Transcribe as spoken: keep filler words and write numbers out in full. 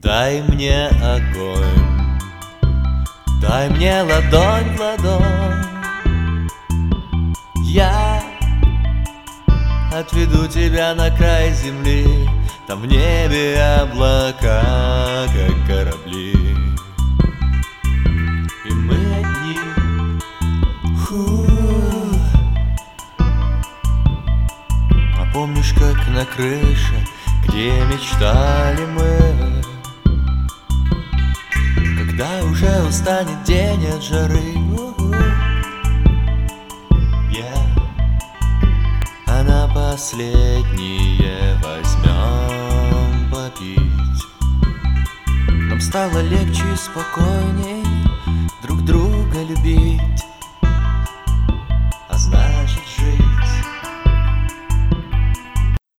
Дай мне огонь, дай мне ладонь в ладонь. Я отведу тебя на край земли, там в небе облака, как корабли, и мы одни. Фу. А помнишь, как на крыше, где мечтали мы, когда уже устанет день от жары, yeah. А на последнее возьмем попить, нам стало легче и спокойней.